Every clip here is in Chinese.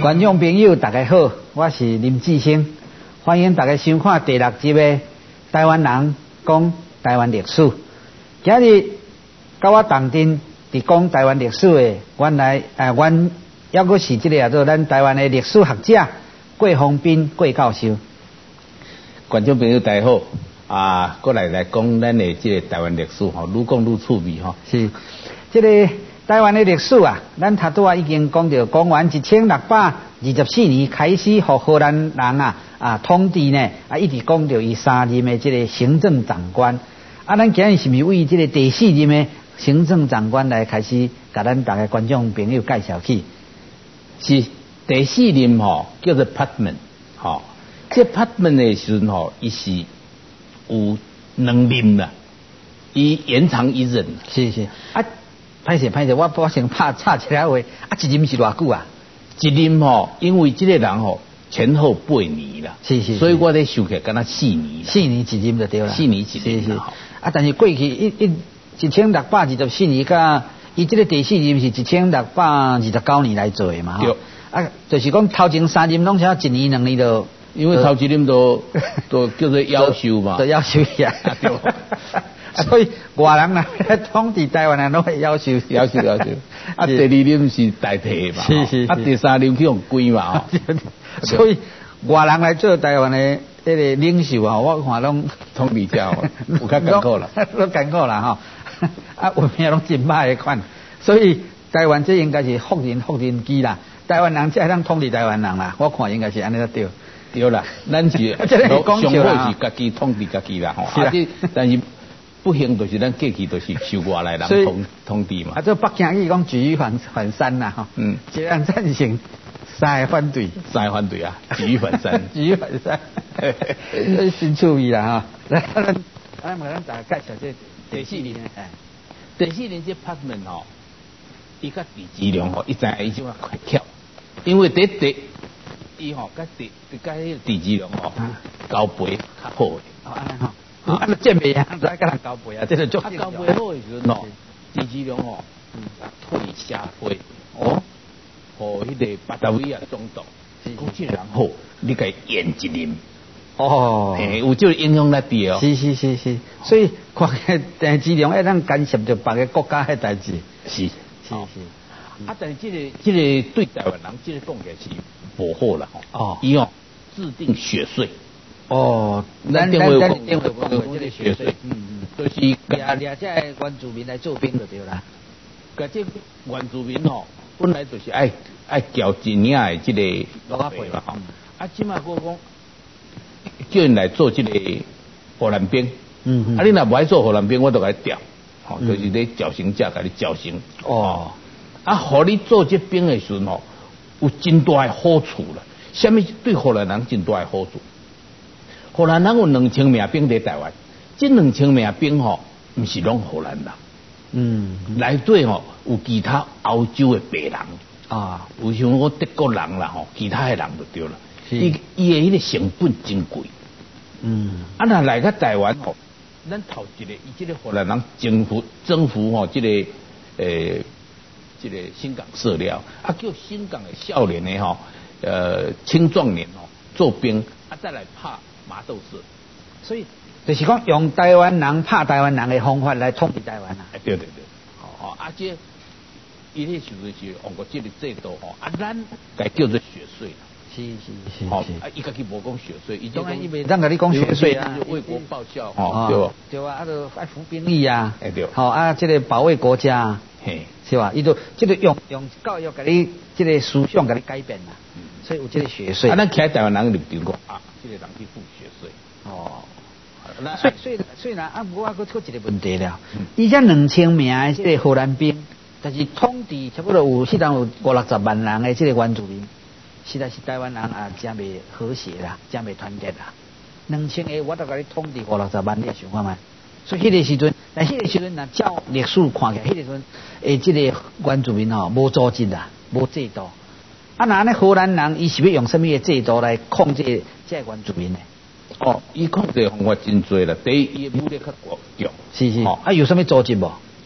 观众朋友大家好，我是林志兴，欢迎大家收看第6集的《台湾人讲台湾历史》。今日跟我同阵伫讲台湾历史的，原来阮抑阁是这个做咱台湾的历史学者郭宏斌郭教授。 观众朋友大家好，过来讲咱的这个台湾历史吼，愈讲愈趣味吼。 是，这个台湾的历史啊，咱头拄已经讲到，公元1624年开始，互荷兰人统治呢，一直讲到伊3任的这个行政长官。咱今日是毋是为这个第4任的行政长官来开始，甲咱大家观众朋友介绍起？ 是第4任吼，叫做 Putnam 吼。这 Putnam 的时阵吼，伊是有2任啦，伊延长1任。 是歹势，我先插一下话，一任是偌久啊？ 一任吼，因为这个人吼前后8年啦， 是， 所以我咧想起来敢若4年 ，4年一任就对了。 4年一任是。但是过去1624年，甲伊这个第4任是1629年来做的嘛？ 对。 就是讲头前3任拢是1年2年就。 因为头一任都叫做夭寿嘛， 都夭寿呀，对。所以外人来统治台湾人拢会夭寿。 第2任是代替嘛， 是。 第3任去用归嘛， 所以外人来做台湾的这个领袖我看拢统治者有较艰苦啦， 都艰苦啦有名拢真歹的款。所以台湾这应该是福人机啦，台湾人才能统治台湾人啦，我看应该是安尼才对。 对啦，咱是上好是家己统治家己啦吼，但是不幸就是咱过去都是受外来人统治嘛。 这北京语讲举一反三啦吼，一人赞成，3个反对啊，举一反三， 举一反三，真趣味啦哈。咱大家介绍这第4任第4任这 Putnam 吼，伊甲狄志良吼，伊知影伊怎啊快巧，因为伊吼甲狄志良吼交配较好诶， 安见面啊，再甲人交配啊，这个交配好诶时阵吼，狄志良吼退社会互迄个巴达维亚总督，讲这人好，你甲伊演1任有这个影响力伫哦。 是，所以看狄志良咱干涉着别个国家诶代志。 是。但是这个对台湾人这个贡献是无好啦吼。伊制定血税。 咱定会讲这个血税，就是掠这原住民来做兵就对啦。 甲这原住民吼，本来就是爱交一领的这个劳费嘛吼。即马我讲叫人来做这个荷兰兵。你若不爱做荷兰兵，我就甲你调，就是咧绞刑者甲你绞刑。互你做这兵的时阵吼，有真大的好处啦。什么对荷兰人真大的好处？荷兰人有2000名兵在台湾，这2000名兵吼，不是拢荷兰人，内底吼有其他欧洲的白人有像我德国人啦吼，其他的人就对了。伊的迄个成本真贵。若来个台湾吼，咱头一个伊这个荷兰人征服吼，这个这个新港社了，叫新港的少年的吼，青壮年做兵，再来拍麻豆社， 所以就是讲用台湾人拍台湾人的方法来统治台湾啊。 对，这伊迄时阵是用过这个制度咱该叫做血税啦。 是。 伊家己无讲血税，伊当然伊袂当甲你讲血税啊， 为国报效对就爱服兵役啊， 对， 这个保卫国家，是吧？伊就这个用教育甲你这个思想甲你改变啦，所以有这个血税。 咱徛台湾人就讲这个人去付血税。 所以我还佫一个问题了，伊这2000名的这个荷兰兵，但是统治差不多有迄当有50-60万人的这个原住民。实在是台湾人真袂和谐啦，真袂团结啦。2000个我都甲你统治50-60万，你想看觅？所以迄个时阵，但迄个时阵照历史看起来，迄个时阵这个原住民无组织啦，无制度。那安尼荷兰人伊是要用什么制度来控制这原住民呢？ 伊控制方法真多啦。第一，伊武力较强。 是。有什么组织无？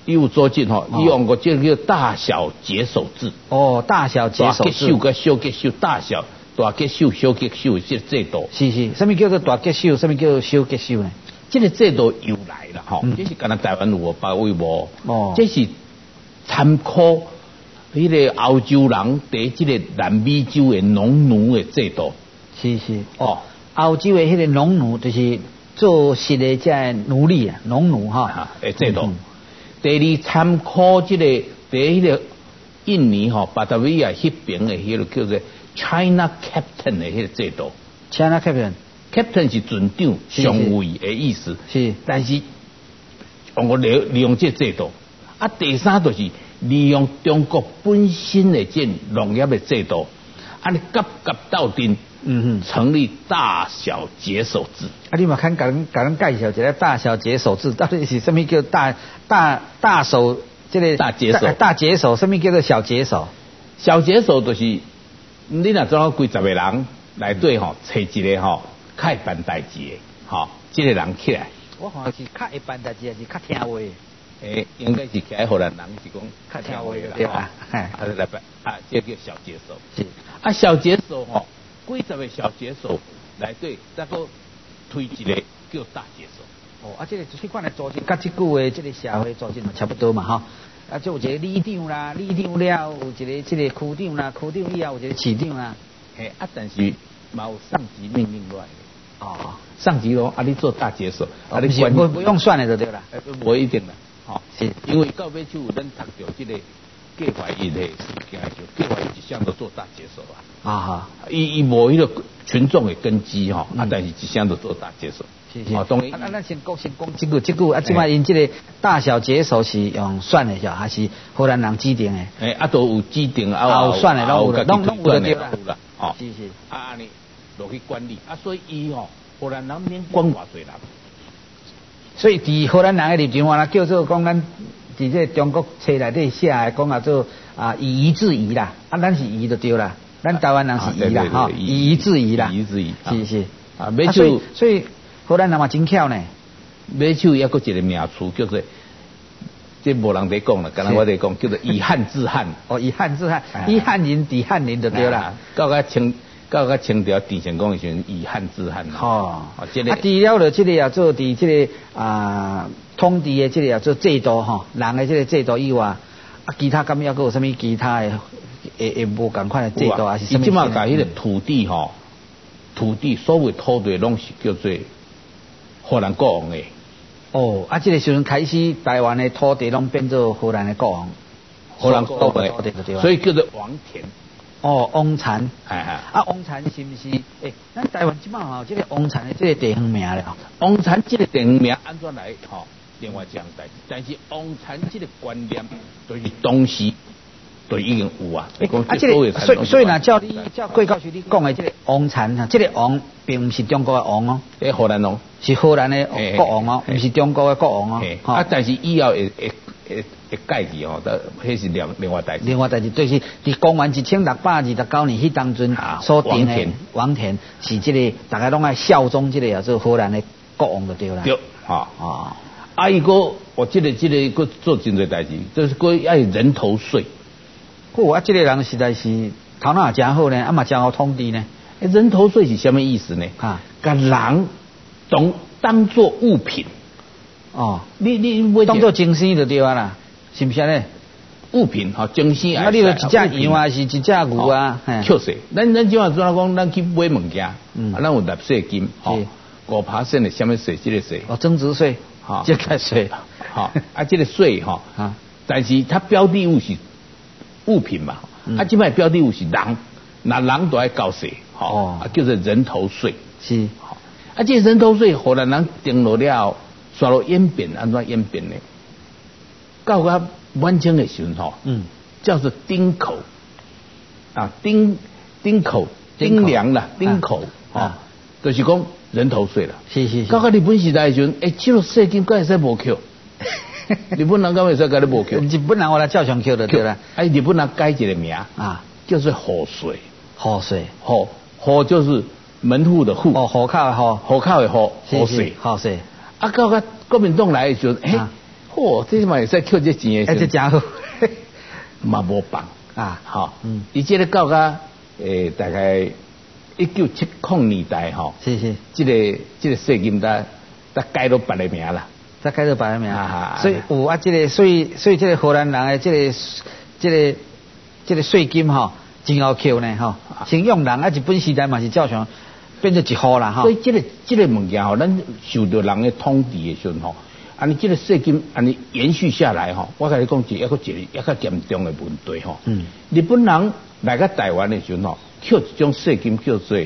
伊有做进吼，伊用过这个大小结手制。 哦，大小结手制。 大结手跟小结手，大小大结手、小结手这制度。 是是，什么叫做大结手？什么叫做小结手呢？ 这个制度由来了吼，这是敢若台湾有别位无？ 哦， 这是参考迄个欧洲人伫这个南美洲的农奴的制度。 是是哦，欧洲的迄个农奴就是做实的这奴隶啊，农奴哈。 诶，制度。第二参考这个伫迄个印尼吼巴达维亚迄边的迄个叫做 China Captain 的迄个制度。 China Captain。Captain 是船长、上尉的意思。 是。 但是我利用这制度。啊，第三就是利用中国本身的这农业的制度，啊，你夹斗阵。成立大小结手制。 啊，你嘛看，甲咱介绍一下大小结手制，到底是什么叫大手？这个大结手， 大结手，什么叫做小结手？ 小结手就是你若做几十个人内底吼，找一个吼，较会办代志的，吼，这个人起来。 我看是较会办代志，还是较听话？ 诶，应该是起来，荷兰人是讲较听话的对吧？ 啊，来办啊，这叫小结手。 是啊，小结手吼。几十个小结手内底，再个推一个叫大结手。 哦，啊，这个这款的组织，甲即久的这个社会组织嘛差不多嘛哈。啊，就有一个里长啦，里长了有一个这个区长啦，区长以后有一个市长啦。 嘿，啊，但是嘛有上级命令落来的。 哦， 上级咯，啊，你做大结手， 啊，你管不用算的就对了。 不一定啦， 哦，是因为到尾就有咱读到这个计划院的事情就计划院一向都做大结手啊。 啊哈， 伊无迄个群众的根基吼，啊，但是一向都做大结手。 是是。哦，当然。啊，咱先讲这句啊，即摆因这个大小结手是用算的，还是荷兰人指定的？ 诶，啊，都有指定啊，有算的，拢有的对啦。 哦， 是是。 啊，安尼落去管理啊，所以伊吼荷兰人免管偌济人。 所以伫荷兰人的立场话，叫做讲咱。伫这中国册内底写的讲啊做以夷制夷啦，啊咱是夷就对啦，咱台湾人是夷啦哈，以夷制夷啦， 以夷制夷是是啊，买手所以荷兰人嘛真巧呢， 买手也个一个名词叫做，这无人在讲啦，刚才我在讲叫做以汉治汉， 哦以汉治汉，以汉人抵汉人就对啦， 到个清朝郑成功的时候以汉治汉哦， 这个除了了这个也做伫这个统治的这个也做制度吼，人的这个制度以外，其他敢也有什么其他的会无共款的制度，还是什么？ 即马甲迄个土地吼，土地所有土地拢是叫做荷兰国王的。 哦，这个时阵开始，台湾的土地拢变做荷兰的国王， 荷兰国王的，所以叫做王田。 哦，王田， 啊， 王田是不是？咱台湾即摆吼，这个王田的这个地方名了。 王田这个地方名安怎来？吼，另外一项代志。但是王田这个观念，就是当时就已经有啊。 这个所以呢，照贵教授你讲的这个王田啊，这个王并不是中国的王哦， 荷兰王是荷兰的国王哦，不是中国的国王哦。 但是以后会改记哦，迄是另外代志。 另外代志就是伫公元1629年迄当阵所定的王田是这个大家拢爱效忠这个叫做荷兰的国王就对啦。 对，伊个我这个个做真多代志，就是个爱人头税。 这个人实在是头脑真好呢，嘛真好统治呢。 人头税是什么意思呢？把人当作物品。 哦，你当做精神就对啊啦，是不是呢？ 物品精神。 啊，你就一只羊啊，是一只牛啊， 确实，咱即马怎讲？咱去买物件，咱有纳税金，5%的什么税？这个税增值税，这个税， 这个税但是它标的物是物品嘛，即摆标的物是人，那人都爱交税，叫做人头税。 是， 这人头税荷兰人定落了。刷落演变，安怎演变呢？到个晚清的时候，叫做丁口，丁粮啦，丁口，就是讲人头税啦。 是。 到个日本时代的时候，这个税金该会使无扣？日本人敢会使甲你无扣？ 日本人我来照常扣的对啦。 日本人改一个名叫做户税。 户税， 户就是门户的户。 户口的户， 户口的户，户税。 户税。 到个国民党来的时候， 哦，这嘛会使扣这钱的， 这真好， 嘛无放啊， 好，伊这个到甲大概1970年代吼， 是， 这个税金才改到别个名啦， 才改到别个名，所以有啊，所以这个荷兰人的这个税金吼，真好扣呢吼，先用人啊，日本时代嘛是照常变做1块啦吼， 所以这个物件吼，咱受到人的统治的时候吼。安尼这个税金安尼延续下来吼，我跟你讲一个较严重的问题吼。日本人来到台湾的时候吼，扣一种税金叫做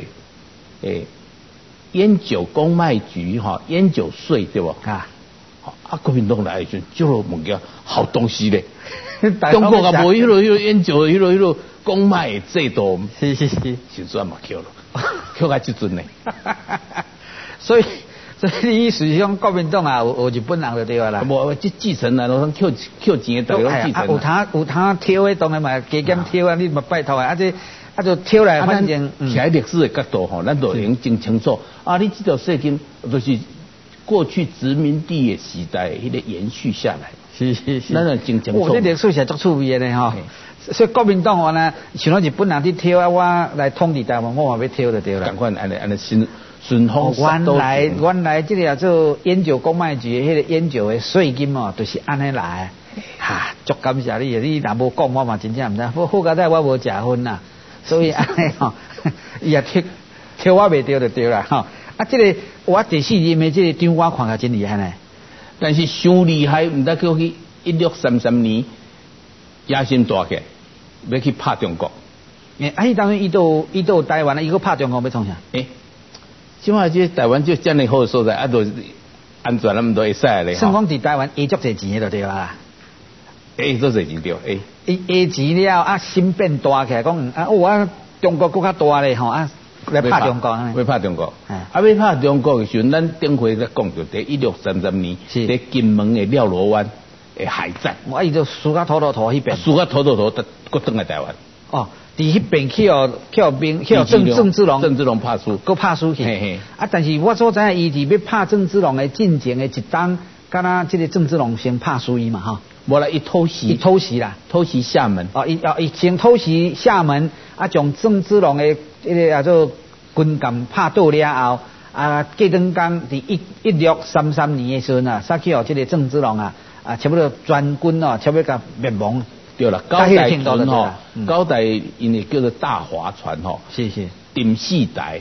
烟酒公卖局吼，烟酒税对不？国民党来的时候，这个物件好东西咧。中国也无迄个烟酒迄个公卖制度， 是， 就算嘛扣了，扣到这阵呢。 所以你意思是讲国民党啊，有日本人就对啦。 无继承啊，拢扣钱的，大家继承。 有他挑的，当然嘛，加减挑啊，你嘛拜托啊，就挑来，反正徛在历史的角度吼，咱就能真清楚。你这条税金就是过去殖民地的时代迄个延续下来。是，咱就真清楚。这历史是足趣味的呢吼。所以国民党话呢，像日本人去挑啊，我来统治台湾，我嘛要挑就对啦。 赶快安尼顺风原来这个叫做烟酒公卖局的迄个烟酒的税金哦，就是安尼来哈，足感谢你，你若无讲我嘛真正唔知，好佳在我无食薰啦，所以安尼吼，伊也挑我袂着就对啦吼。这个我第4任的这个长官看起来真厉害呢， 但是伤厉害，唔得叫去1633年野心大起，要去拍中国。 伊当然伊到台湾，伊个拍中国要创啥？ 即马这台湾就这样好所在，都安全那么多会使咧。 算讲伫台湾下足侪钱就对啦。 做侪钱对， 下钱了啊，心变大起来，讲我中国更较大咧吼啊，来拍中国啊。 要拍中国，要拍中国的时候，咱顶回才讲着，伫1633年，伫金门的廖罗湾的海战。 伊就输甲土迄边。 输甲土，搁转来台湾。 伫迄边去郑芝龙拍输， 搁拍输去。但是我所知影，伊伫要拍郑芝龙的进前的一档，敢若这个郑芝龙先拍输伊嘛哈。 无啦，伊偷袭厦门。 伊先偷袭厦门，将郑芝龙的这个叫做军舰拍倒了后，过两天伫1633年的时阵杀去这个郑芝龙差不多全军差不多甲灭亡。 对了，高台船吼，高台因为叫做大划船吼， 是， 顶4台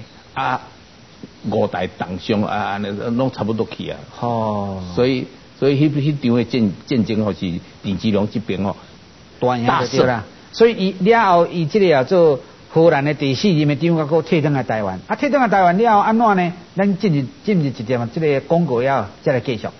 5台当伤拢差不多去啊。所以迄场的战争吼是郑芝龙这边吼大胜啦。所以伊了后，伊这个叫做荷兰的第4任的长官，搁退转来台湾。退转来台湾了后安怎呢？咱进入一点这个广告了，再来继续。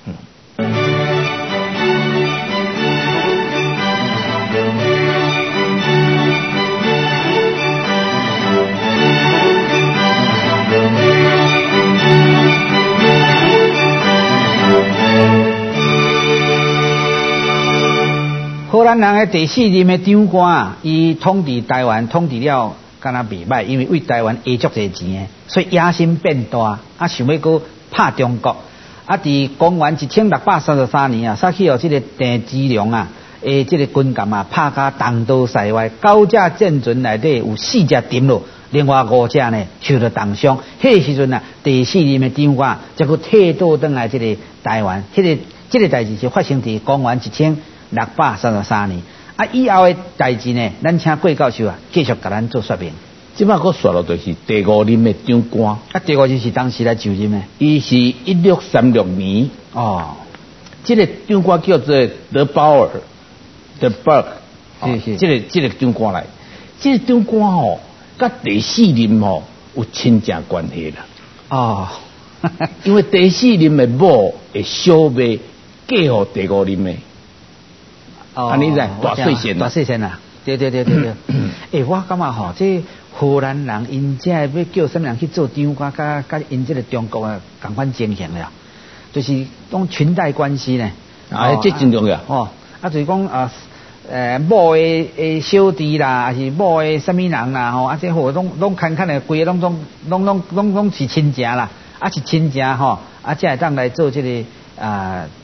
荷兰人的第4任的长官伊统治台湾统治了敢若袂歹，因为为台湾下足侪钱的，所以野心变大，想要搁拍中国。伫公元1633年杀去这个郑芝龙这个军舰拍甲东岛西外，9只舰船内底有4只沉落，另外5只呢受到重伤。迄个时阵第4任的长官才搁退倒转来这个台湾。这个代志是发生伫公元1633年。以后的代志呢，咱请桂教授继续甲咱做说明。 即摆我说了就是第5任的长官。 第5任是当时来就任的， 伊是1636年。这个长官叫做德鲍尔。The Burke， 是这个长官来，这个长官甲第4任有亲情关系啦。因为第4任的某会小妹嫁予第5任的。你知大细线啦。对。我感觉这荷兰人因这要叫什么人去做长官，甲因这个中国同款情形了，就是讲裙带关系呢。 这真重要。 就是讲某的小弟啦，还是某的什么人啦，这好拢看的规个拢是亲情啦，是亲情这会当来做这个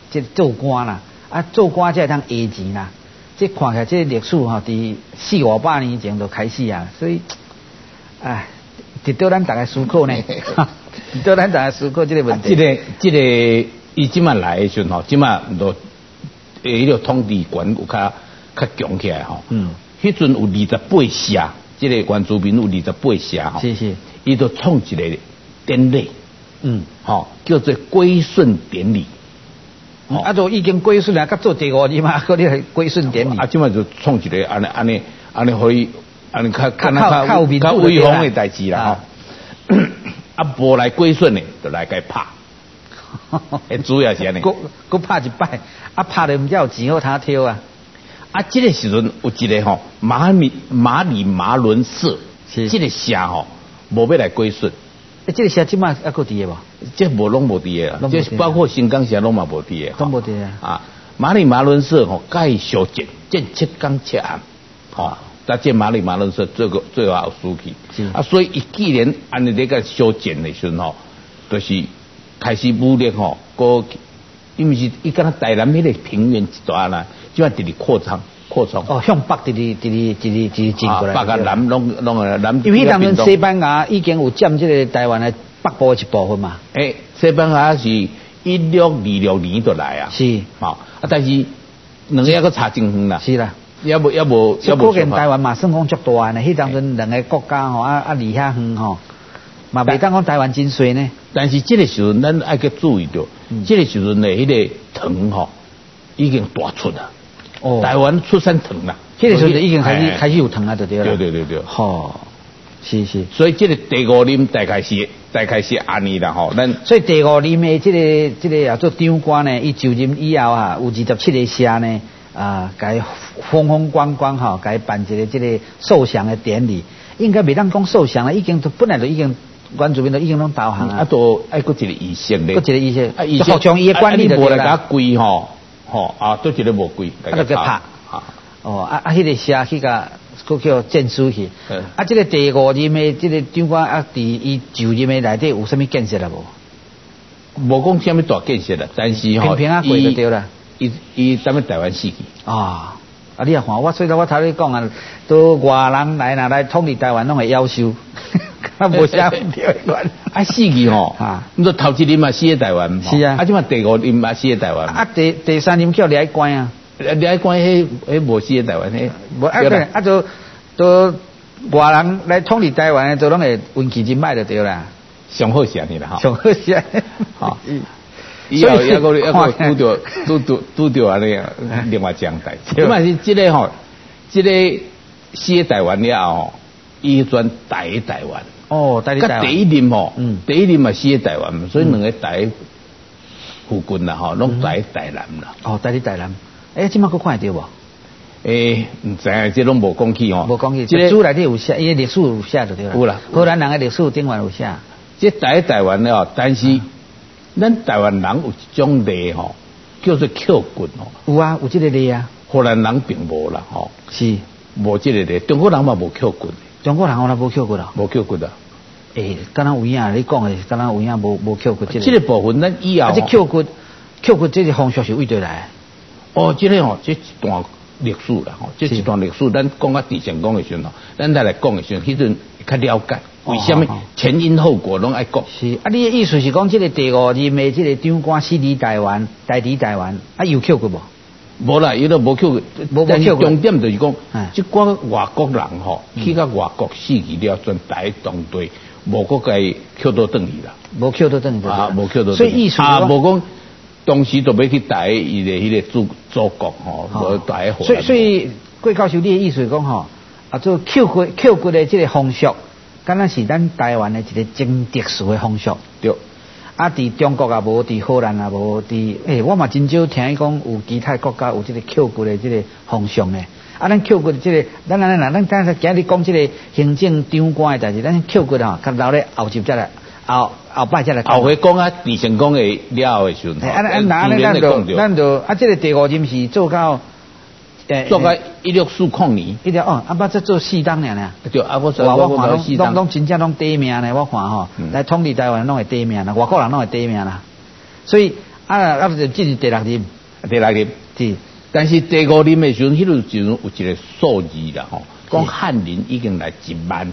这做官啦，啊做官才会通下钱啦。这看起来这历史吼，伫400-500年前就开始啊，所以，哎，值得咱大家思考呢，值得咱大家思考这个问题。 这个，伊即马来的时候吼，即马都，迄个统治权有较强起来吼。迄阵有28社，这个原住民有28社吼。 是是。 伊就创一个典礼。叫做归顺典礼。 啊，就已经归顺了，甲做第5日嘛，嗰啲系归顺典礼。 啊，即马就创一个安尼，可以安尼较威风的代志啦吼。啊，无来归顺的，就来该拍。主要是安尼。 佮拍一摆，啊拍了唔知有钱好他挑啊。 啊，这个时阵有一个吼马里马伦社，这个社吼无要来归顺。 这个社即马还佫伫个无？ 这拢无伫个，这包括新港社拢嘛无伫个。 都无伫个。 啊，马里马伦社吼，介小建7天7暗，但这马里马伦社最后有输去。啊，所以伊既然安尼咧个小建的时阵吼，就是开始武力吼，因为是伊敢若台南迄个平原一段啦，就要直直扩张。 哦，向北直进过来。 北啊南拢南。 因为当阵西班牙已经有占这个台湾的北部的一部分嘛。 西班牙是1626年就来啊。 是。 啊，但是两个还佫差真远啦。 是啦。 也无。 可见台湾嘛算讲足大呢，迄当阵两个国家吼离遐远吼，嘛袂当讲台湾真细呢。 但是这个时阵咱爱去注意到，这个时阵的迄个糖吼已经大出啦。台湾出产糖啦， 这个时候已经开始有糖啊，对了。 对。 是。 所以这个第5任大概是安尼啦吼，咱。 所以第5任的这个啊做长官呢，伊就任以后啊，有27个社呢该风光吼，该办一个这个受降的典礼，应该袂当讲受降啦，已经本来就已经原住民都已经拢投降啊。 都爱佫一个仪式咧。 佫一个仪式，就将伊的管理就对啦。 无来甲跪吼。都一个无贵， 就给拍。迄个社去甲，佫叫建书去。这个第5任的这个长官伫伊就任的内底有啥物建设啦无？ 无讲啥物大建设啦，但是平平过就对啦。 伊踮咧台湾死去。 你也看我，所以我头咧讲啊，都外人来统治台湾拢会夭寿，无啥问题。 死去吼，你说头1任嘛死喺台湾， 是啊。 即嘛第5任嘛死喺台湾。 第3任叫掠关啊， 掠关迄无死喺台湾， 迄都外人来统治台湾，都拢会运气真歹就对啦。 上好是安尼啦， 上好是安尼。 以后也个拄着安尼另外一样代志。因为是这个吼，这个死喺台湾了后，伊转台湾。 台第1任吼，第1任嘛死喺台湾，所以两个台附近啦吼，拢台南啦。 台南。即摆佫看得到无？ 唔知啊，这拢无讲起吼。 无讲起，这书内底有写，伊历史有写就对啦。 有啦， 荷兰人的历史顶面有写。 这台湾了，但是咱台湾人有一种例吼，叫做扣骨吼。 有啊，有这个例啊。 荷兰人并无啦吼。 是。 无这个例，中国人嘛无扣骨。 中国人我无扣骨啦。 无扣骨啊。 敢若有影你讲的，敢若有影无扣骨这个部分咱以后。 这扣骨这个风俗是为对来。 这个吼，这一段历史啦吼，这一段历史，咱讲到地成功的时候，咱再来讲的时候，迄阵较了解为什么前因后果拢爱讲。 是你的意思是讲，这个第5任的这个长官死伫台湾，代替台湾，有扣骨无？ 无啦，伊都无扣骨，但是重点就是讲，即个外国人吼，去到外国死去了，转台当地，无国该扣到转去啦， 无扣到转去无扣到。 所以意思无讲。当时就要去台伊的迄个祖国吼，无台荷兰。 所以郭教授，你的意思讲吼，做扣骨的这个风俗，敢若是咱台湾的一个真特殊的风俗。 对。 伫中国也无，伫荷兰也无，我嘛真少听伊讲有其他国家有这个扣骨的这个风俗呢。咱扣骨的这个，咱今日讲这个行政长官的代志，咱扣骨吼，较留咧后集才来。后摆才来讲。 后回讲啊，地成功的了后的时候， 咱就这个第5任是做到 1640年。 捌再做4当尔。 对，我看拢真正拢第1名呢，我看吼，来统治台湾拢会第1名啦，外国人拢会第1名啦。所以就这是第6任， 第6任是。 但是第5任的时候，迄阵时有一个数字啦吼，讲汉人已经来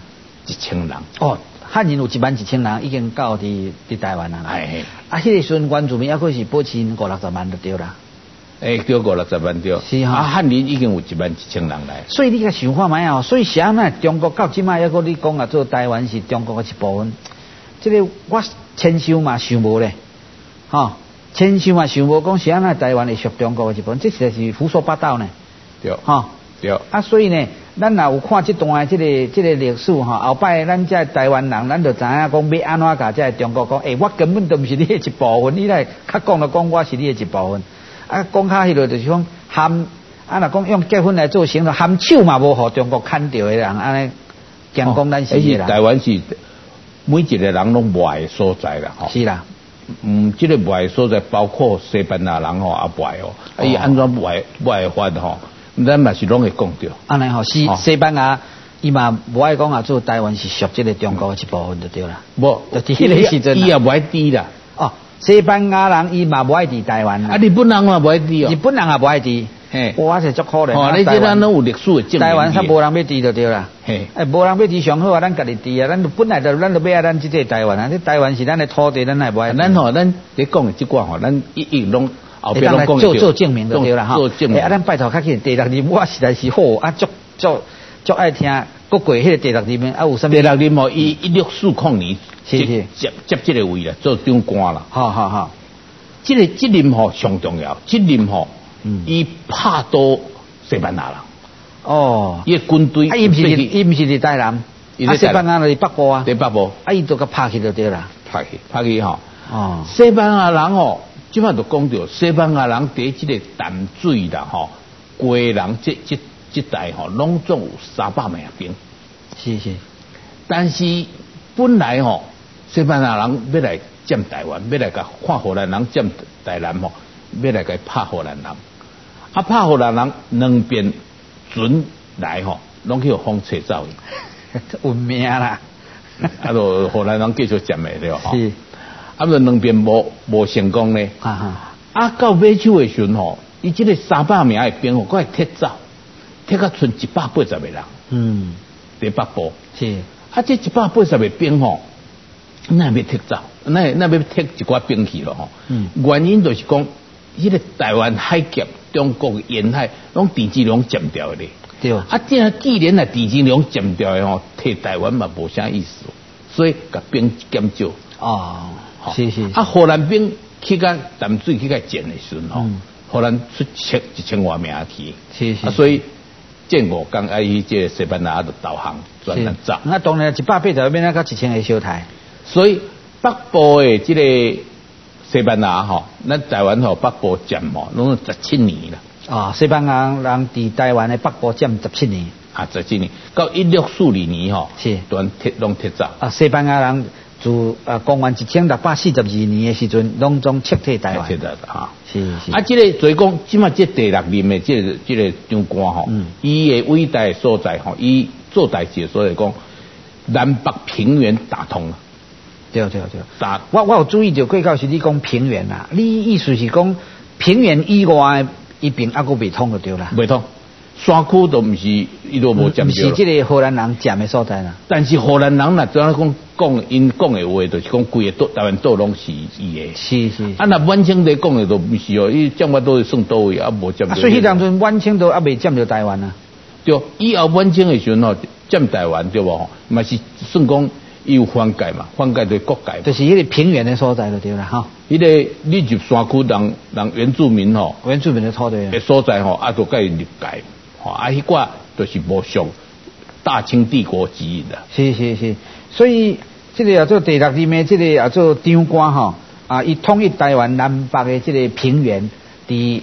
11000人。 哦，汉人有11000人已经到伫台湾啦。 哎， 迄个时阵原住民还可是保持50-60万就对啦。 对50-60万对。 是哈。 汉人已经有11000人来。 所以你个想法嘛哦，所以是安那中国到即摆还佫你讲啊，做台湾是中国的一部分，这个我千想嘛想无咧，吼。千想嘛想无讲是安那台湾会属中国的一部分，这实在是胡说八道呢。 对， 吼对。 所以呢，咱若有看这段这个历史吼，后摆咱这台湾人，咱就知影讲要安怎甲这中国讲，我根本都不是你的一部分，你来较讲就讲我是你的一部分。讲较迄落就是讲含，若讲用结婚来做形容，含手嘛无互中国牵着的人，安尼讲讲咱是的啦。 台湾是每一个人拢坏的所在啦，吼。 是啦。 这个坏所在包括西班牙人吼也坏哦，伊安怎坏法吼，咱嘛是拢会讲着。 安尼吼，西班牙伊嘛无爱讲啊，做台湾是属这个中国一部分就对啦。 无， 就伫迄个时阵， 伊也无爱治啦。 哦，西班牙人伊嘛无爱治台湾。 日本人嘛无爱治哦。 日本人也无爱治。嘿，哇，是足可怜。 哦，你这咱拢有历史的证明。 台湾煞无人要治就对啦。 嘿， 无人要治上好啊，咱家己治啊，咱本来就要咱即个台湾啊，这台湾是咱的土地，咱也无爱。 咱你讲的即寡吼，咱一拢后边拢讲做证明就对啦哈。 做证明。 咱拜托较紧，第6任我实在是好啊，足爱听，过迄个第6任有啥物？ 第6任吼，伊1640年接这个位啦，做长官啦。 好。 这任吼上重要，这任吼。伊拍倒西班牙人， 哦， 伊军队， 伊毋是伫台南，西班牙就是北部啊， 伫北部， 伊都甲拍去就对啦， 拍去吼， 哦， 西班牙人吼，即摆就讲到西班牙人伫即个淡水啦吼，过人这代吼，拢总有300万兵， 是， 但是本来吼，西班牙人要来占台湾，要来甲看荷兰人占台南吼，要来甲拍荷兰人。拍荷兰人2边船来吼，拢去风吹走去， 运命啦。 就荷兰人继续占的了吼。 是。 就2边无成功呢。到买手的时阵吼，伊这个300名的兵吼，佫会踢走，踢到剩180个人。伫北部。 是。 这180个兵吼，那要踢走，那要踢一寡兵去了吼。原因就是讲，迄个台湾海峡。中国的沿海拢地质拢占掉的， 对。 这既然啊地质拢占掉的吼，替台湾嘛无啥意思，所以甲兵减少。 哦，是。 荷兰兵去到淡水去到建的时候，荷兰出1000多名去， 是。 所以建5天伊这个西班牙就投降，转来走。 那当然180变到1000个小台， 所以北部的这个。西班牙吼，咱台湾吼北部占吼，拢17年啦。 西班牙人伫台湾的北部占17年。 17年，到1642年吼， 是拢踢走。 西班牙人自公元1642年的时阵，拢总撤退台湾。 撤退哈。 是。 这个所以讲，即马这第6任的这个长官吼，伊的伟大的所在吼，伊做代志的所在讲，南北平原打通了。 对。我有注意到过到是你讲平原啦，你意思是讲平原以外一边还佫未通就对啦。 未通，山区都毋是，伊都无占着。 是这个荷兰人占的所在啦。 但是荷兰人若怎样讲，因讲的话就是讲规个台湾岛拢是伊的。 是。 若晚清在讲的都毋是哦，伊占我都算倒位啊，无占着。 所以迄当阵晚清都还未占着台湾啊。 对，以后晚清的时阵吼，占台湾对无？嘛是算讲。伊有翻界嘛，翻界对国界， 就是迄个平原的所在就对啦，哈。 迄个你入山区人原住民吼， 原住民的土地的所在吼，都该入界，迄寡就是无属大清帝国之一啦。 是，所以这个做第6任的这个做长官吼，伊统一台湾南北的这个平原，伫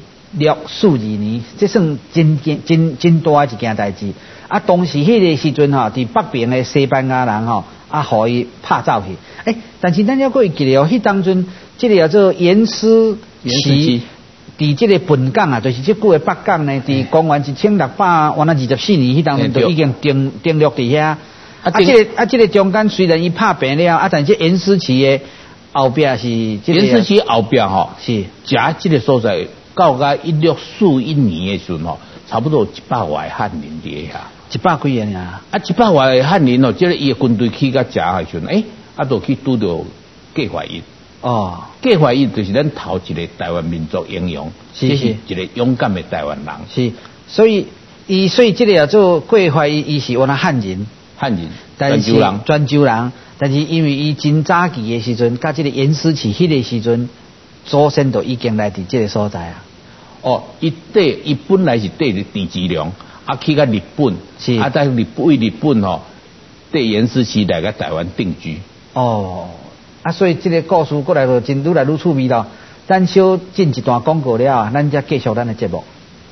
1642年，这算真大一件代志。当时迄个时阵吼，伫北边的西班牙人吼，互伊拍走去。但是咱还可以记得迄当阵，这个叫做盐丝期，伫这个本港啊，就是这旧的北港呢，伫公元1624年，迄当阵就已经登陆伫遐。这个中间虽然伊拍平了，但是盐丝期的后边是这个盐酥鸡后边吼， 是食这个所在，到个1641年的时候吼，差不多100外汉人伫遐 100几个尔。 100外的汉人哦，这个伊的军队去甲食的时候，就去拄到芥怀一。 哦， 芥怀一就是咱头一个台湾民族英雄，这是一个勇敢的台湾人。 是，所以这个叫做桂怀伊是我那汉人， 泉州人， 泉州人，但是因为伊真早期的时阵，甲这个严思齐迄个时阵，祖先都已经来伫这个所在啊。 哦，伊本来是缀着田吉良，去到日本， 是， 在日本吼，缀严思齐来个台湾定居。 哦，所以这个故事过来就真愈来愈趣味咯。咱小进一段广告了，咱再继续咱的节目。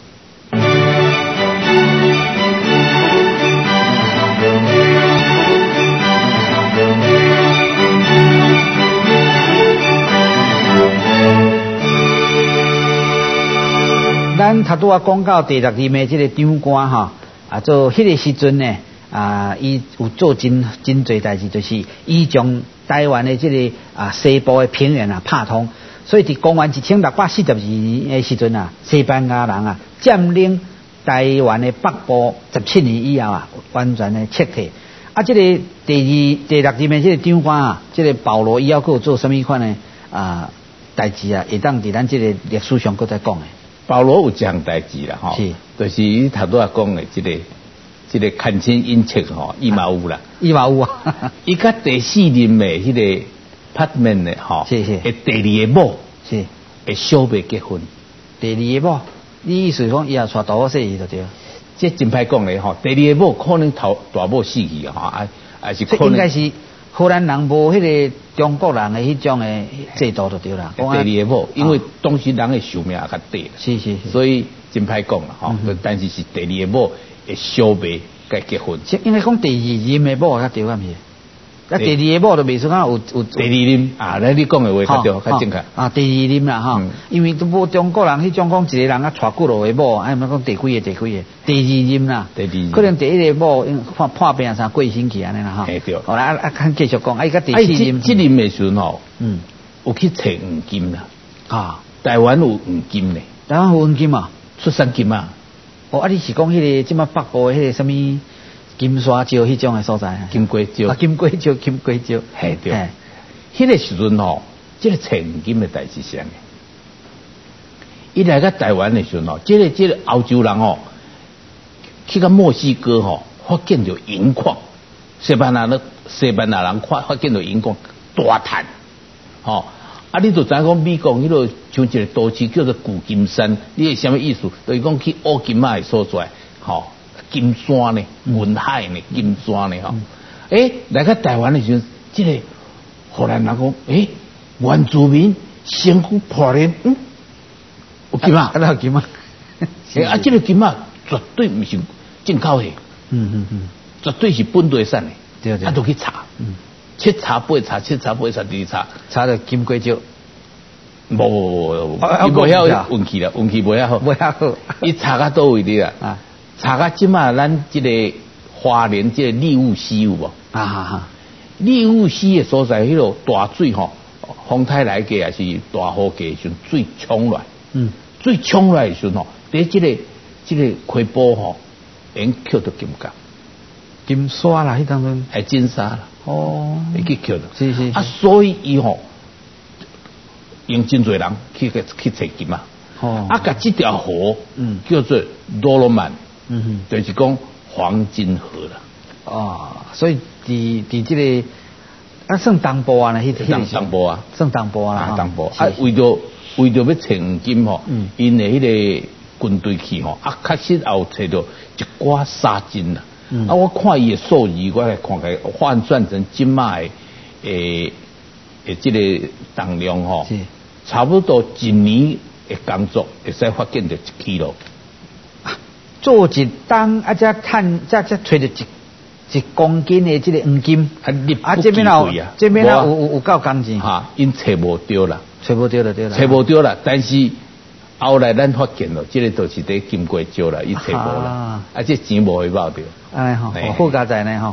咱头拄仔讲到第6任的这个长官哈，做迄个时阵呢，伊有做真侪代志，就是伊将台湾的这个西部的平原拍通，所以伫公元1642年的时阵西班牙人占领台湾的北部17年以后完全的撤退。这个第6任的这个长官这个保罗以后佫有做什么款的代志会当伫咱这个历史上佫再讲的。 保罗有一项代志啦，吼， 是， 就是伊头拄仔讲的这个看清阴策吼，伊嘛有啦， 伊嘛有啊。 伊甲第4任的迄个帕门的吼， 是， 第2个某是， 会小妹结婚。 第2个某，你意思讲伊也带大某死去就对。 这真歹讲咧吼，第2个某可能大某死去吼，还是可能应该是荷兰人无迄个中国人的迄种的制度就对啦。 第2个某，因为当时人的寿命也较短， 是， 所以真歹讲啦吼。但是第2个某会小妹该结婚。 应该讲第2任的某较对啊，毋是？第2个某就袂说有第2任你讲的话较对，较正确。 第2任啦哈，因为都无中国人迄种讲一个人带几落的某，毋是讲第几个，第2任啦。可能第1个某破病啥过身去安尼啦哈。 对。 好啦，看继续讲，伊甲第4任。 这任的时阵吼，有去找黄金啦。台湾有黄金咧。 台湾有黄金出产金啊。 你是讲迄个即马北部迄个什么金沙礁迄种的所在？ 金龟礁。 金龟礁。 嘿对。迄个时阵吼，这个找黄金的代志是安尼。伊来到台湾的时阵吼，这个欧洲人吼，去到墨西哥吼，发现到银矿。西班牙人发现到银矿大赚，吼。你就知影讲美国迄个像一个都市叫做旧金山，你是什么意思？就是讲去乌金的所在，吼，金山呢，云海呢，金山呢，吼。来到台湾的时候，这个荷兰人讲，原住民身躯破裂，有金啊， 有金啊， 这个金绝对不是进口的，绝对是本地产的， 对， 就去查。7查8查，7查8查，2查， 查到金龟礁， 无，伊无遐运气啦，运气无遐好，伊查到倒位哩啦，查到即马咱即个花莲即个利雾溪有无？利雾溪的所在，迄个大水吼，风台来过也是大雨过时阵，水冲来，水冲来的时阵吼，伫即个溪波吼，因捡到金甲。 金沙啦，迄当中系金沙啦，会去捡到， 是， 所以伊吼用真侪人去找金啊，甲这条河，叫做罗罗曼，就是讲黄金河啦， 所以伫这个算东部啊， 东部啊， 算东部啦， 东部为着要找黄金吼，因的迄个军队去吼，确实也有找到一寡沙金啦。我看伊的数字，我来看起换算成今麦这个重量吼，差不多一年的工作会使发现到1 kg。 做一单再找到一公斤的这个黄金，这边有够工钱因找无到啦， 找无到啦，但是。后来咱发现了，这个就是伫金龟礁啦，伊找无啦，这钱无会报着。 好加在呢吼，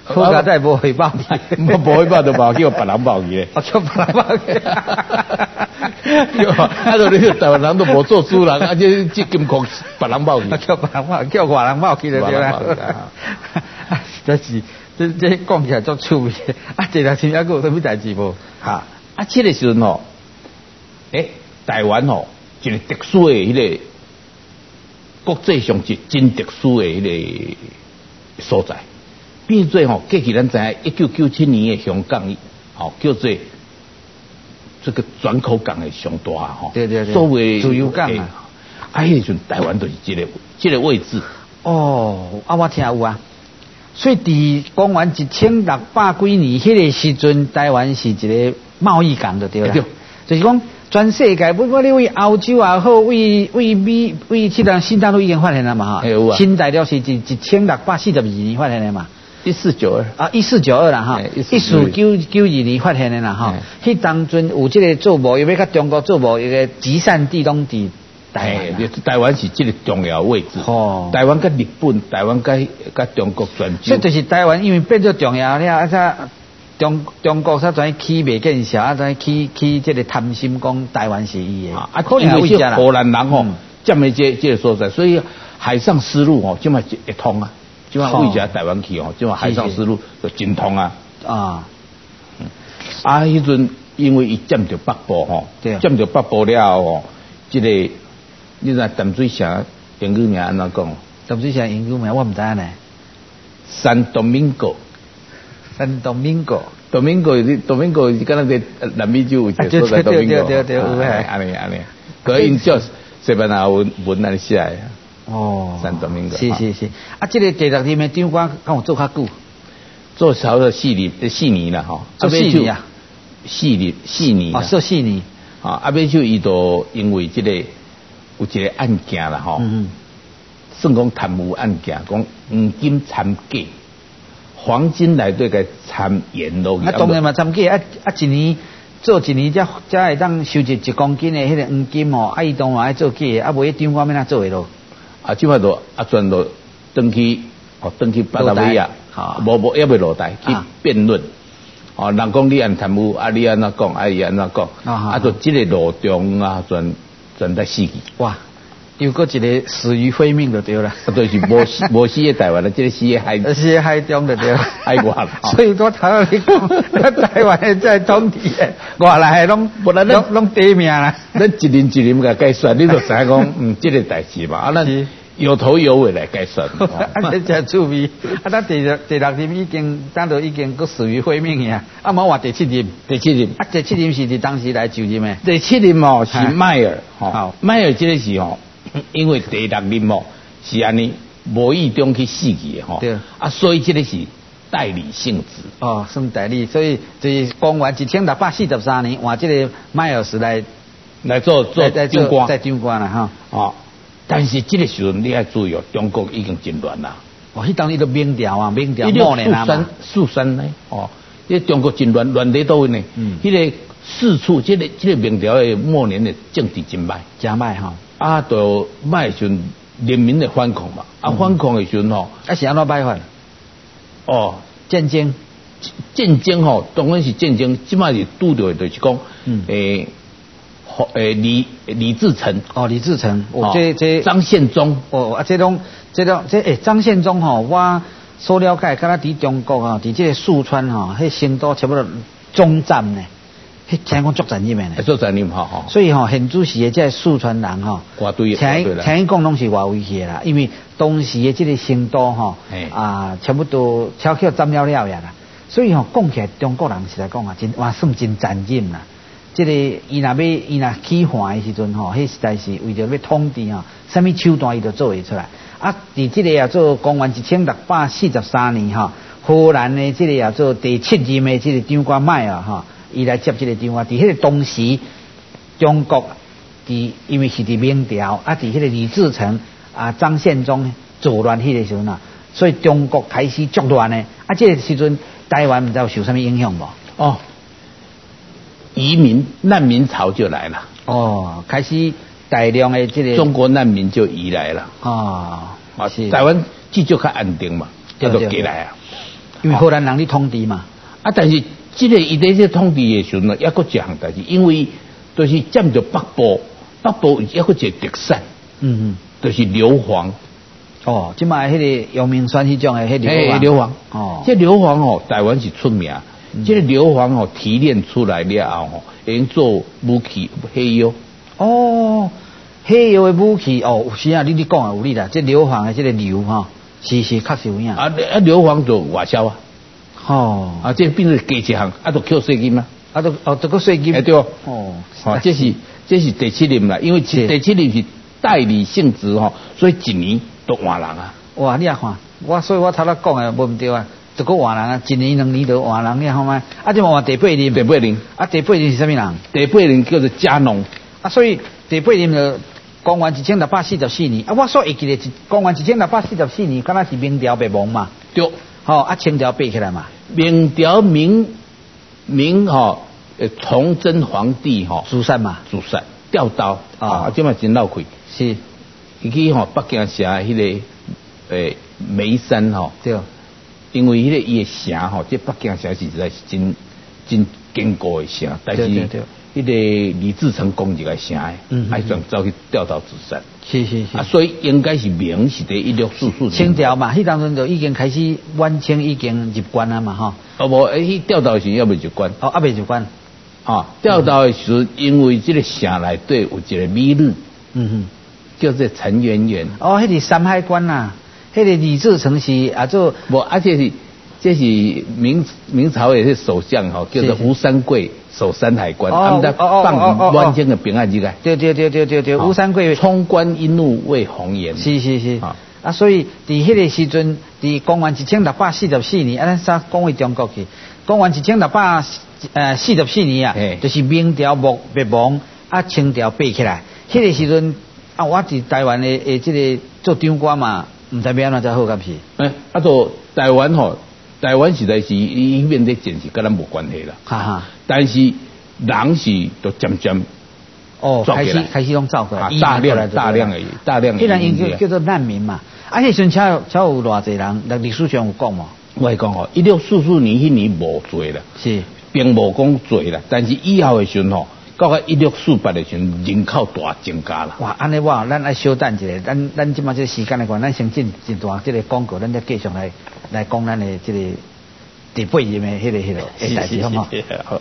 好佳仔无回报你， 无回报就报叫别人报去咧。 叫别人报去。 啊，就你台湾人都无做主人，啊，这金库别人报去。 叫别人报，叫外人报去就对啦。这是这讲起来足趣味。啊，这条新闻还有啥物代志无？ 哈，啊，这个时阵吼，台湾吼一个特殊的迄个国际上一真特殊的迄个所在。变做吼，过去咱知影1997年的香港，吼叫做这个转口港的上大吼， 对， 所谓自由港啊， 迄时阵台湾就是这个位置。 哦，啊，我听有啊。所以伫公元1600几年迄个时阵，台湾是一个贸易港就对啦。就是讲全世界，不管你为欧洲也好，为美，为这个新大陆已经发现了嘛哈。新大陆是1642年发现的嘛。 1492 啊，1492啦哈，1492年发现的啦哈。迄当阵有这个做贸易，要甲中国做贸易的集散地拢伫台湾。 台湾是这个重要位置。哦。台湾跟日本，台湾跟中国专州。 所以就是台湾因为变做重要了，啊才中国才转起袂见效，啊才起这个贪心讲台湾是伊的。 啊，可能是荷兰人吼，占的这个所在，所以海上丝路吼，即嘛会通啊。即嘛为着台湾去吼，即嘛海上丝路就真通啊！啊，迄阵因为伊占着北部吼，占着北部了吼，即个你知淡水城英语名安怎讲？ 淡水城英语名我唔知影呢。 San Domingo 是敢若在南美洲有一个所在 Domingo。对，安尼，可因叫西班牙文安写的。哦，San Domingo。 是。啊，这个第六天的长官敢有做较久？ 做差不多4年啦吼。 做4年啊 ？4年。 啊，做4年。 啊，啊，尾就伊都因为这个有一个案件啦吼。算讲贪污案件，讲黄金掺假，黄金内底个掺盐落去。啊， 当然嘛掺假，一年做一年才会当收集1公斤的迄个黄金哦，伊当然爱做假，啊，无迄长官要哪做的咯？ 啊，即摆都转到登去巴达维亚，无也未落台去辩论。哦，人讲你按贪污，啊你安怎讲，啊伊安怎讲，啊就即个路中啊，全在死去。哇！ 又搁一个死于非命就对了。 就是无死的台湾了，这个死的海。 死的海中就对了。 海外。 所以我头先讲，台湾的在统治的，外来的拢低命啦。 咱一年一年甲解说，你就知讲，这个代志嘛，啊咱有头有尾来解说。 啊，这真趣味。啊，咱第六任已经搁死于非命呀。啊，冇话第7任。啊，第7任是伫当时来就任的。 第7任哦是迈尔，迈尔这个是吼。因为第6任哦是安尼无意中去死去的吼，啊，所以这个是代理性质哦，算代理，所以就是公元1643年，换这个迈尔斯来做长官， 在长官啦哈。 哦，但是这个时阵你要注意哦，中国已经真乱啦。 哦，迄当时都明朝末年啊嘛。 四川呢？哦，因中国真乱在倒位呢？迄个四处，这个明朝的末年的政治真歹， 真歹哈。 啊，就卖时人民的反抗嘛，啊，反抗的时阵吼， 啊是安怎摆法？哦，战争吼，当然是战争，即摆是拄着就是讲，李自成， 哦，李自成，哦，这张献忠， 哦，啊，这张献忠吼，我所了解，敢若伫中国吼，伫这个四川吼，迄成都差不多终站呢。迄听讲足残忍的呢， 足残忍哈， 所以吼，现主时的这四川人吼，听伊讲拢是外围去的啦，因为当时的这个成都吼，差不多超口占了呀啦，所以吼讲起来，中国人实在讲啊，算真残忍啦。这个伊若起还的时阵吼，迄实在是为着要统治吼，什么手段伊都做会出来。啊，伫这个也做公元1643年吼，荷兰的这个也做第7任的这个长官迈尔吼。伊来接这个电话，伫迄个当时，中国因为是伫明朝，啊，伫迄个李自成啊、张献忠作乱迄个时阵啊，所以中国开始作乱呢。啊，这个时阵台湾唔知有受什么影响无？ 哦，移民难民潮就来了。 哦，开始大量的这个中国难民就移来了。 哦， 是台湾继续较安定嘛，叫做过来啊。 因为荷兰人咧统治嘛。 啊，但是这个伊在这统治的时候呢，也佫一项代志，因为就是占着北部也佫一个特产，就是硫磺。 哦，即卖迄个阳明山迄种的迄硫磺。 哦， 这硫磺哦，台湾是出名。这个硫磺哦，提炼出来了后哦，会用做武器火药。 哦，火药的武器哦，是啊，你讲的有理啦。这硫磺的这个硫哈，是确实有影。 啊，硫磺就外销啊。 哦， 啊，这变成加一项，啊，就扣税金啊。 啊，都个税金。 对哦。 哦， 这是第七任啦，因为第七任是代理性质哦，所以一年都换人啊。 哇，你也看，所以我头仔讲的无毋对啊，就个换人啊，一年两年就换人，你好吗？啊，就换第八任。啊，第八任是啥物人？ 第八任叫做加农。 啊，所以第八任就公元1644年。啊，我所会记的公元1644年，敢若是明朝灭亡嘛。 对。 好，啊，清朝爬起来嘛。 明朝明崇祯皇帝诛杀嘛， 吊刀啊，这嘛真闹亏。 是， 伊去北京城迄个眉山对， 因为迄个伊的城这北京城实在是真坚固的城，但是迄个李自成攻入来城的，还算走去吊刀自杀。 是啊， 所以应该是明是伫1644年。 清朝嘛，迄当阵就已经开始晚清已经入关了嘛，哈。 哦，无，迄吊刀时要未入关。 哦，未入关。 啊，吊刀的时候，因为这个城内底有一个美女，叫做陈圆圆。 哦，迄个山海关呐，迄个李自成是啊做， 无，这是明朝的迄首相叫做吴三桂守山海关，他们在放晚清的平安日来。 对，吴三桂冲冠一怒为红颜。 是。啊，所以伫迄个时阵，伫公元1644年，咱啥讲回中国去？公元1644年啊，就是明朝灭亡，啊，清朝爬起来。迄个时阵啊，我伫台湾的这个做长官嘛，唔知要安怎才好，敢是？ 啊，做台湾实在是伊面对战事跟咱无关系啦。哈。但是人是都渐开始拢走过来， 大量的。 迄人叫做难民嘛。啊，迄阵才有偌济人，历史上有讲嘛。 我讲1644年迄年无多啦， 是， 并无讲多啦，但是以后的时候到1648的时候人口大增加啦。 哇，安尼咱爱稍等一下，咱即马这时间来讲，咱先进一段这个广告，咱再继续来讲咱的这个第八任的迄个代志，好吗？ 好。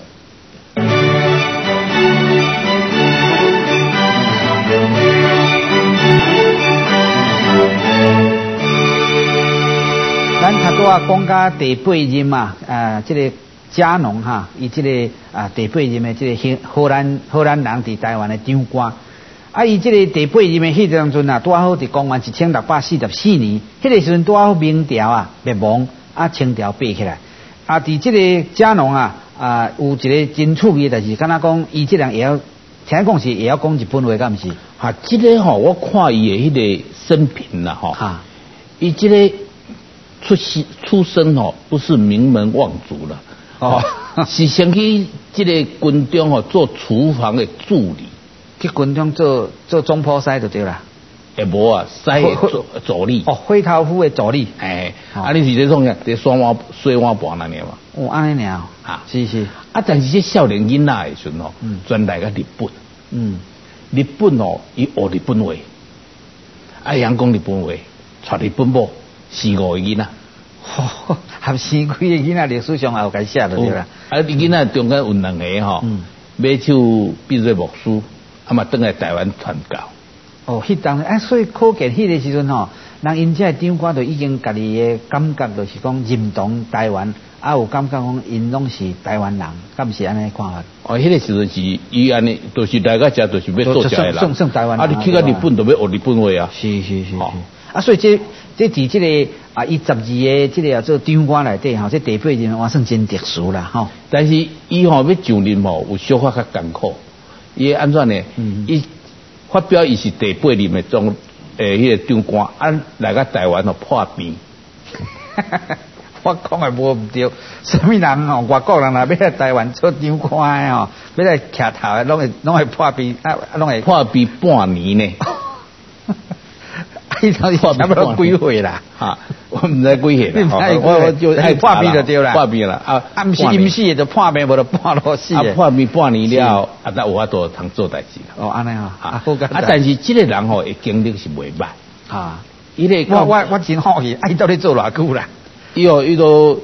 咱头拄讲到第八任嘛，这个加农哈，伊这个第八任的这个荷兰人伫台湾的长官，啊，伊这个第八任的迄当阵啊，拄好伫公元1644年，迄个时阵拄好明朝灭亡，啊，清朝爬起来，啊，伫这个加农有一个真趣味的代志，敢若讲伊这人也要，听讲是也要讲日本话，敢毋是？ 这个我看伊的迄个生平啦，伊这个。出身不是名门望族了，是先去这个军中做厨房的助理， 去军中做总铺师就对啦。 无啊，师助理。 灰头夫的助理。 你是在创啥？在洗碗盘那样嘛？ 安尼尔。是。 但是这少年囡仔的时候转来个日本。日本伊学日本话，人讲日本话，带日本某。4、5个囡仔， 含4、5个囡仔，历史上也有解写了对啦。 囡仔中间有2个买手毕业牧师，嘛登来台湾传教。 迄当所以可见迄个时阵人因这长官就已经家己的感觉，就是讲认同台湾，有感觉讲因拢是台湾人，敢是安尼看法？ 迄个时阵是伊安尼，就是来个遮就是要做遮的人， 算台湾人。 你去到日本就要学日本话啊。 是。所以这伫这个伊12个这个做长官内底这第八任我算真特殊啦但是伊要上任有小可较艰苦，伊安怎呢？伊发表伊是第八任的迄个长官，来个台湾破病。 我讲的无唔对，什么人外国人若要来台湾做长官的要来徛头的，拢会破病，拢会破病半年呢。 伊当时差不多几岁啦？ 我唔知几岁啦， 我就爱破病就对啦， 破病啦啊，不是阴死的就破病，无就破落死的。 破病半年了，啊，才有法度通做代志啦。 哦，安尼哈， 但是这个人吼，会经历是袂歹啊。我真好奇，伊到底做偌久啦？ 伊做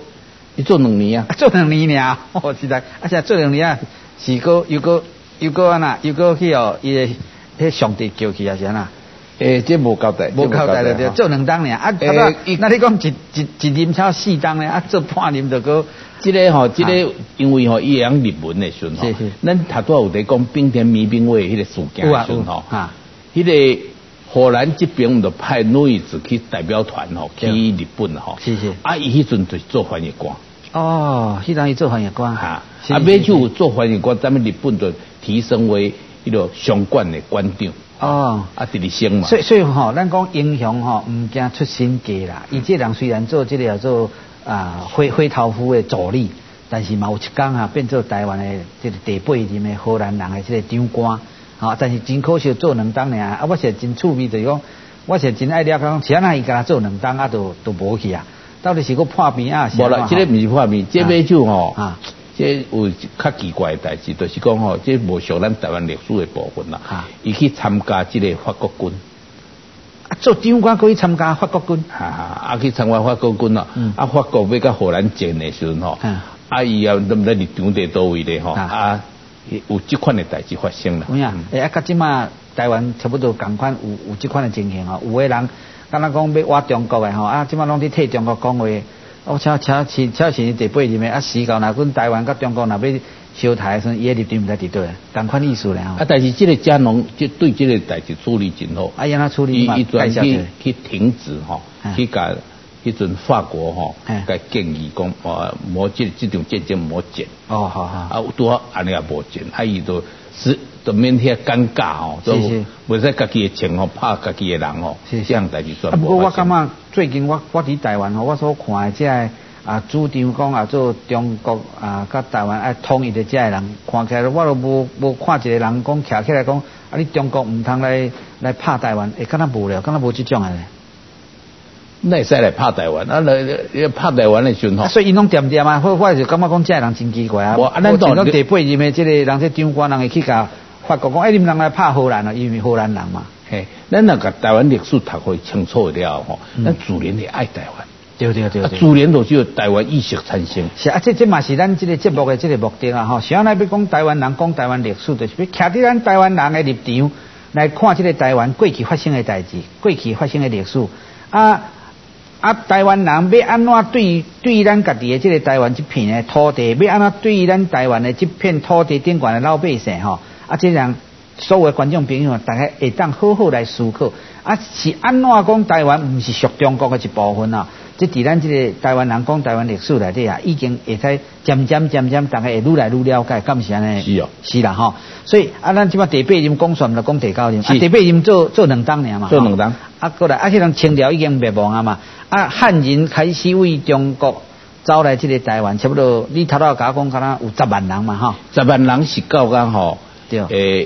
2年啊， 做2年尔，哦，实在，而且做2年啊，是又个安那，又个去哦，伊迄上帝叫去啊是安那？ 这无交代， 无交代对，做2当尔啊。那你讲一啉超4当呢？啊，做半啉就个。 这个因为吼，伊会晓日文的时阵吼，咱头拄有在讲冰田民兵会迄个事件的时阵吼，迄个荷兰这边就派女子去代表团吼去日本吼， 是。 啊，伊迄阵就是做翻译官。 哦，迄阵伊做翻译官。 尾就做翻译官，咱们日本就提升为迄个相关的馆长。 哦， 直直升嘛。 所以吼，咱讲英雄吼，唔惊出身家啦。伊这人虽然做这个叫做灰头夫的助理，但是嘛有一天啊变做台湾的这个第8任的荷兰人的这个长官。好，但是真可惜做2当尔啊！我是真趣味，就是讲，我是真爱了解讲，谁那伊甲做2当啊，都无去啊？到底是个破病啊？ 无啦，这个不是破病，这尾就吼，这有较奇怪的代志，就是讲吼，这无属咱台湾历史的部分啦。伊去参加这个法国军， 做长官可以参加法国军， 去参加法国军啦。法国要甲荷兰战的时阵吼，伊也不知立场在倒位咧吼，有这款的代志发生啦。 有影，甲即马台湾差不多同款有这款的情形吼，有的人敢若讲要挖中国的吼，即马拢伫替中国讲话。我是第8任的时到若阮台湾甲中国若要相台的时候，伊的立场毋知伫倒，同款意思啦。 但是这个佳农对这个代志处理真好。 安怎处理嘛？ 伊专去停止吼，去甲迄阵法国吼，甲建议讲无这种战争无战。 哦，好。 拄好安尼也无战，伊就免遐尴尬吼，都袂使家己的情吼拍家己的人吼，这样代志算。 不过我感觉最近我伫台湾吼，我所看的这主张讲做中国甲台湾爱统一的这人，看起来我都无看一个人讲徛起来讲你中国唔通来拍台湾，敢若无了，敢若无这种的。 那会使来拍台湾，来拍台湾的时候， 所以因拢掂掂啊，我就感觉讲这人真奇怪啊。咱讲第8任的这个人，这长官人会去甲法国讲，你们人来拍荷兰啊，因为荷兰人嘛。 嘿，咱那个台湾历史读会清楚了吼，咱自然会爱台湾。 对。 自然就只有台湾意识产生。 是啊，这嘛是咱这个节目的这个目的啊吼。想要来要讲台湾人讲台湾历史，就是要徛伫咱台湾人的立场来看这个台湾过去发生的代志，过去发生的历史台湾人要安怎对咱家己的这个台湾这片的土地，要安怎对咱台湾的这片土地顶端的老百姓吼，这样所有的观众朋友大家会当好好来思考，是安怎讲台湾不是属中国的一部分啊？这伫咱这个台湾人讲台湾历史内底已经会使渐渐大家会愈来愈了解，敢是安尼？ 是哦， 是啦吼。所以咱即马第8任讲算就讲第9任，第8任做2当尔嘛， 做2当。 过来迄种清朝已经灭亡啊嘛，汉人开始为中国走来这个台湾，差不多你头头甲我讲，敢若有10万人嘛吼。 10万人是到讲吼， 对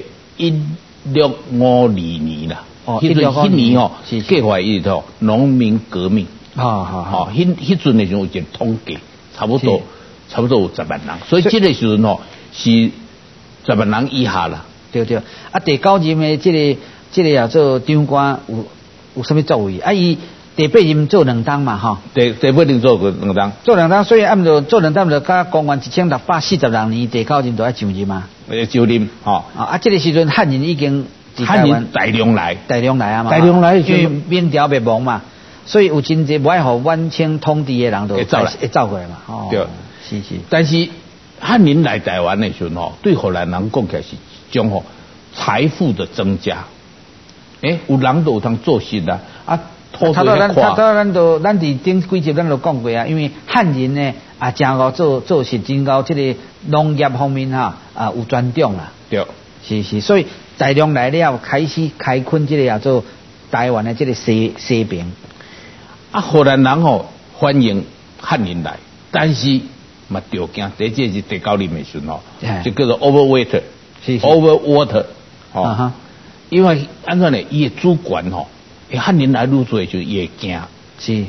，1652年啦。迄年吼，计划伊头农民革命。迄阵的时候有一个统计，差不多有10万人，所以这个时阵吼是10万人以下啦。 对。第9任的这个也做长官有什么作为？伊第8任做2当嘛吼。第 8任做2当。 做2当，所以就做2当就甲公元1646年第9任就要上任嘛。 上任吼。 这个时阵汉人已经汉人大量来啊嘛。 大量来， 因为明朝灭亡嘛。所以有真侪不爱互晚清统治的人都会走过来嘛。 对， 是。 但是汉人来台湾的时候，对荷兰人讲起来是种财富的增加。有人都有通做事啦。土地咱伫顶几集咱都讲过啊，因为汉人呢真够做事，真够这个农业方面有专长啦。 对， 是，所以大量来了，开始开垦这个叫做台湾的这个西边。 荷兰人欢迎汉人来，但是嘛条件，这是第9任的时候就叫做 overwater， 因为安怎呢？伊的主管汉人来入住的时候伊会惊， 是，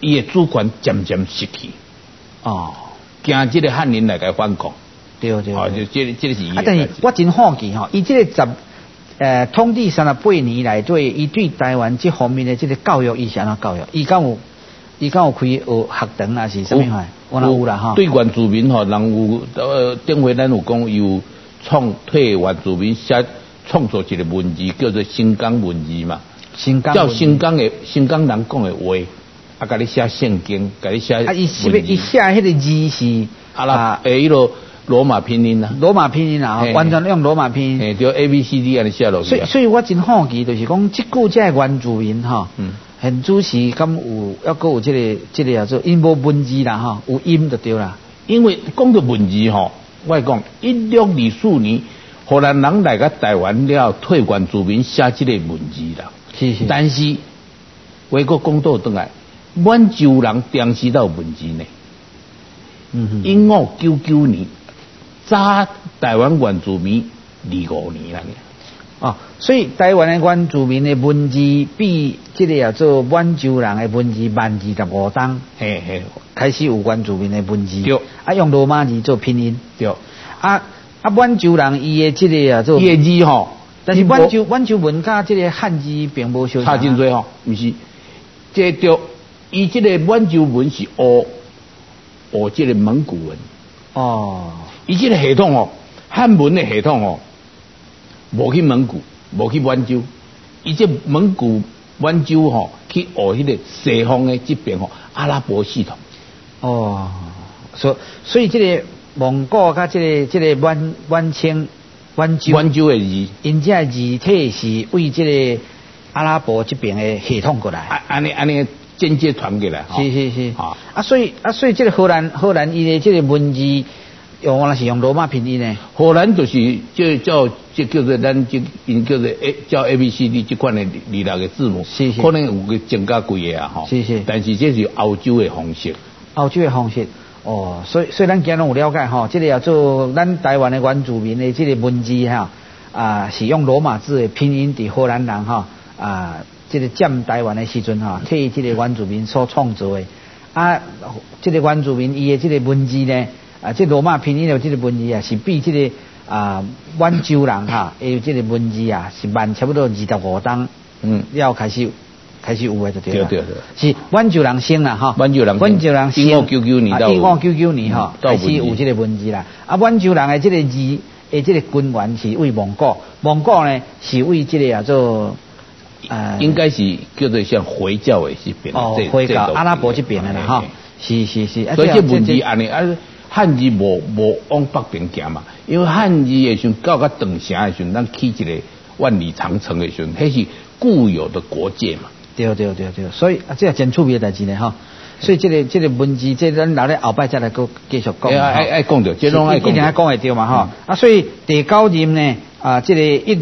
伊的主权渐渐失去。 哦， 惊这个汉人来个反抗。 对对。 哦，就这是伊。 啊，但是我真好奇吼，伊这个统治38年来对伊对台湾这方面的这个教育，伊是安怎教育？伊敢有开学堂啊，是啥物款？我那有啦哈。 对原住民吼，人有顶回咱有讲有替原住民创作一个文字，叫做新港文字嘛。照新港人讲的话，啊，甲你写圣经，甲你写。啊， 伊写迄个字是阿拉迄个罗马拼音啊。 罗马拼音啊，完全用罗马拼音。 就 ABCD 安尼写落去。 所以我真好奇，就是讲即句这原住民哈，很主时敢有要搁有这个叫做因无文字啦哈，有音就对啦。 因为讲到文字吼，我讲1624年，荷兰人来个台湾了，替原住民写这个文字啦。 是。 但是，话搁讲倒转来，满洲人当时都有文字呢。1599年，早台湾原住民25年啦。 哦，所以台湾的原住民的文字比这个叫做满洲人的文字慢25档。开始有原住民的文字。 对。 啊，用罗马字做拼音。 对。 满洲人伊的这个叫做。 伊的字吼。 但是满洲文甲这个汉字并无相差真多吼，毋是，这着伊这个满洲文是学这个蒙古文。哦。伊这个系统哦，汉文的系统哦，无去蒙古，无去满洲，伊这蒙古满洲吼去学迄个西方的这边吼阿拉伯系统。 哦，所以这个蒙古甲这个满洲的字， 因这字体是为这个阿拉伯这边的系统过来。 安尼间接传过来。 是。所以这个荷兰伊的这个文字用是用罗马拼音呢。 荷兰就是叫做咱叫做叫 ABCD 这款的历来的字母。 是。 可能有个增加贵的啊哈。 是。 但是这是欧洲的方式。 欧洲的方式。哦，所以咱今日有了解吼，这个叫做咱台湾的原住民的这个文字哈，是用罗马字的拼音伫荷兰人哈这个占台湾的时阵哈，替这个原住民所创造的这个原住民伊的这个文字呢这罗马拼音的这个文字是比这个满洲人哈，有这个文字是慢差不多25档，要开始有诶就对了。对。是满洲人先啦哈。满洲人先。 1599年到。 1599年哈，开始有这个文字啦。满洲人的这个字的这个根源是为蒙古，蒙古呢是为这个叫做应该是叫做像回教的这边。 哦，回教阿拉伯这边的啦哈。是。 所以这文字安尼汉字无往北边行嘛，因为汉字的时候到长城的时候，咱起一个万里长城的时候，那是固有的国界嘛。 对，所以这也真趣味的代志呢哈。所以这个文字，这咱留咧后摆再来继续讲。 爱讲着，这拢爱讲。 一定爱讲会对嘛哈。所以第9任呢这个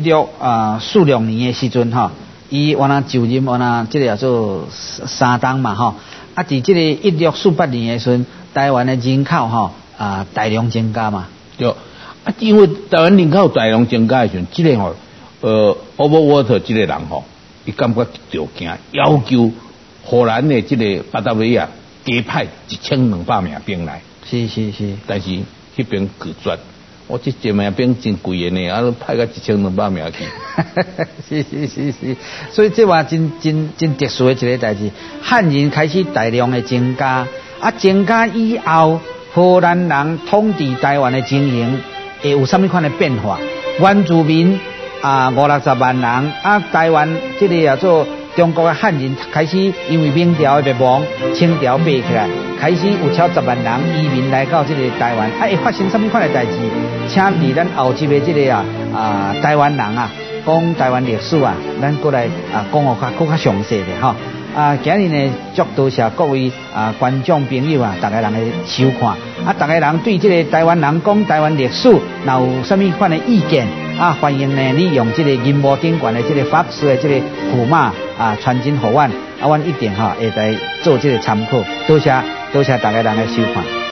1646年的时阵哈，伊原来就任原来这个叫做3档嘛哈。伫这个1648年的时阵，台湾的人口哈大量增加嘛。 对。因为台湾人口大量增加的时候，这个吼Overwater 这个人吼。伊感觉着惊，要求荷兰的这个巴达维亚加派1200名兵来。是。但是迄边拒绝，我这1名兵真贵的呢，派个1200名去。 是。所以这话真特殊的一个代志，汉人开始大量的增加，增加以后，荷兰人统治台湾的情形会有什么款的变化？原住民。50-60万人台湾这个叫做中国的汉人开始因为明朝的灭亡，清朝爬起来，开始有超10万人移民来到这个台湾，会发生什么款的代志？请伫咱后集的这个台湾人讲台湾历史咱过来讲更较详细的哈。今日呢，足多谢各位观众朋友大家人的收看大家人对这个台湾人讲台湾历史，若有什么款的意见欢迎呢你用这个银幕顶悬的这个法师的这个号码传真给阮阮一定会来做这个参考。多谢大家人的收看。